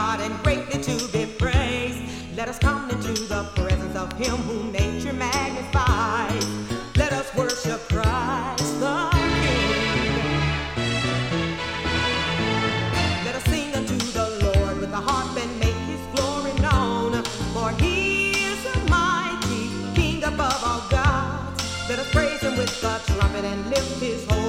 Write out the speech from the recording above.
God and greatly to be praised. Let us come into the presence of him whom nature magnifies. Let us worship Christ the King. Let us sing unto the Lord with the harp and make his glory known. For he is a mighty King above all gods. Let us praise him with the trumpet and lift his holy